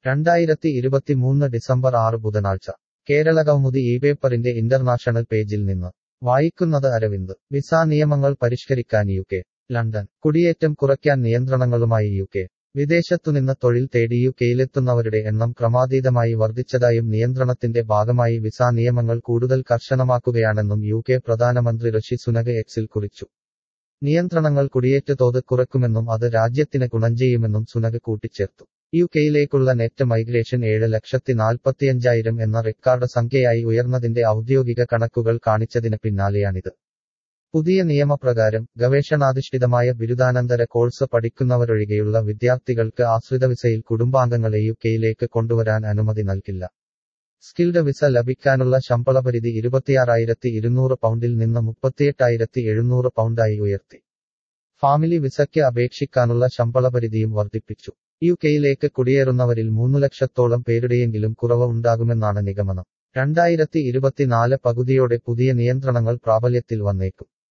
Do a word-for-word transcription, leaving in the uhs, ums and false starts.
രണ്ടായിരത്തി ഇരുപത്തിമൂന്ന് ഡിസംബർ ആറ് ബുധനാഴ്ച കേരള കൗമുദി ഈ പേപ്പറിന്റെ ഇന്റർനാഷണൽ പേജിൽ നിന്ന് വായിക്കുന്നത് അരവിന്ദ് വിസ നിയമങ്ങൾ പരിഷ്കരിക്കാൻ യു കെ ലണ്ടൻ കുടിയേറ്റം കുറയ്ക്കാൻ നിയന്ത്രണങ്ങളുമായി യു കെ വിദേശത്തുനിന്ന് തൊഴിൽ തേടി യു കെയിലെത്തുന്നവരുടെ എണ്ണം ക്രമാതീതമായി വർദ്ധിച്ചതായും നിയന്ത്രണത്തിന്റെ ഭാഗമായി വിസ നിയമങ്ങൾ കൂടുതൽ കർശനമാക്കുകയാണെന്നും യു കെ പ്രധാനമന്ത്രി ഋഷി സുനക് എക്സിൽ കുറിച്ചു. നിയന്ത്രണങ്ങൾ കുടിയേറ്റ തോത് കുറയ്ക്കുമെന്നും അത് രാജ്യത്തിന് ഗുണം ചെയ്യുമെന്നും സുനക് കൂട്ടിച്ചേർത്തു. യു കെയിലേക്കുള്ള നെറ്റ് മൈഗ്രേഷൻ ഏഴ് ലക്ഷത്തി നാൽപ്പത്തിയഞ്ചായിരം എന്ന റെക്കോർഡ് സംഖ്യയായി ഉയർന്നതിന്റെ ഔദ്യോഗിക കണക്കുകൾ കാണിച്ചതിന് പിന്നാലെയാണിത്. പുതിയ നിയമപ്രകാരം ഗവേഷണാധിഷ്ഠിതമായ ബിരുദാനന്തര കോഴ്സ് പഠിക്കുന്നവരൊഴികെയുള്ള വിദ്യാർത്ഥികൾക്ക് ആശ്രിത വിസയിൽ കുടുംബാംഗങ്ങളെ യു കെയിലേക്ക് കൊണ്ടുവരാൻ അനുമതി നൽകില്ല. സ്കിൽഡ് വിസ ലഭിക്കാനുള്ള ശമ്പളപരിധി ഇരുപത്തിയാറായിരത്തി ഇരുന്നൂറ് പൗണ്ടിൽ നിന്ന് മുപ്പത്തിയെട്ടായിരത്തി എഴുന്നൂറ് പൗണ്ടായി ഉയർത്തി. ഫാമിലി വിസയ്ക്ക് അപേക്ഷിക്കാനുള്ള ശമ്പളപരിധിയും വർദ്ധിപ്പിച്ചു. യു കെയിലേക്ക് കുടിയേറുന്നവരിൽ മൂന്നു ലക്ഷത്തോളം പേരുടെയെങ്കിലും കുറവ് ഉണ്ടാകുമെന്നാണ് നിഗമനം. രണ്ടായിരത്തി ഇരുപത്തിനാല് പകുതിയോടെ പുതിയ നിയന്ത്രണങ്ങൾ പ്രാബല്യത്തിൽ വന്നേക്കും.